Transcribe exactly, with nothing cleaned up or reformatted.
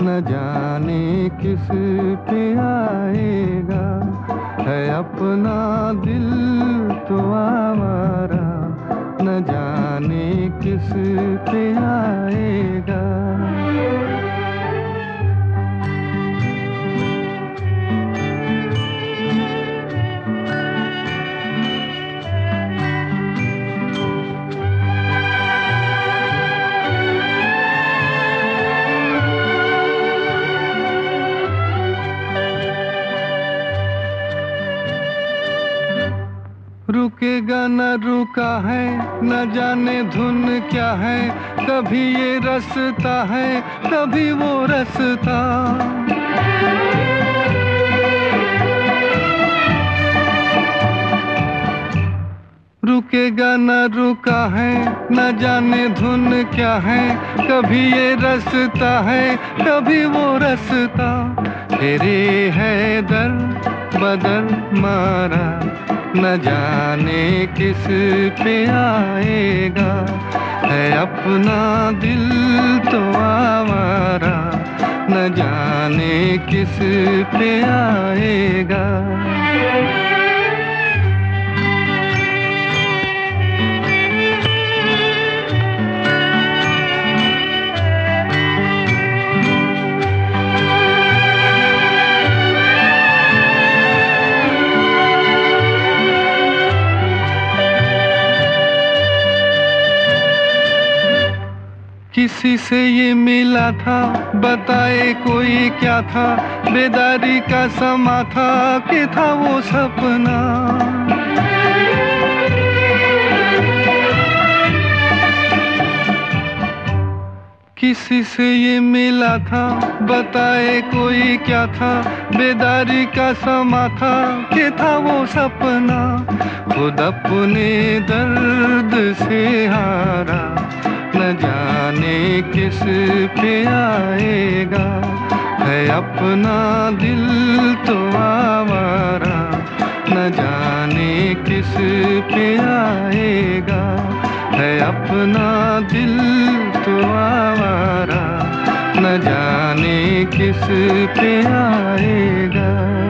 न जाने किस पे आएगा। है अपना दिल तो आवारा, न जाने किस पे आएगा। रुकेगा न रुका है, न जाने धुन क्या है। कभी ये रास्ता है, कभी वो रास्ता। रुकेगा न रुका है, न जाने धुन क्या है। कभी ये रास्ता है, कभी वो रास्ता। तेरे है दर बदर मारा, न जाने किस पे आएगा। है अपना दिल तो आवारा, न जाने किस पे आएगा। किसी से ये मिला था, बताए कोई क्या था। बेदारी का समा था कि था वो सपना। किसी से ये मिला था, बताए कोई क्या था। बेदारी का समा था कि था वो सपना। खुद अपने दर्द से हारा, न जाने किस पे आएगा। है अपना दिल तो आवारा, न जाने किस पे आएगा। है अपना दिल तो आवारा, न जाने किस पे आएगा।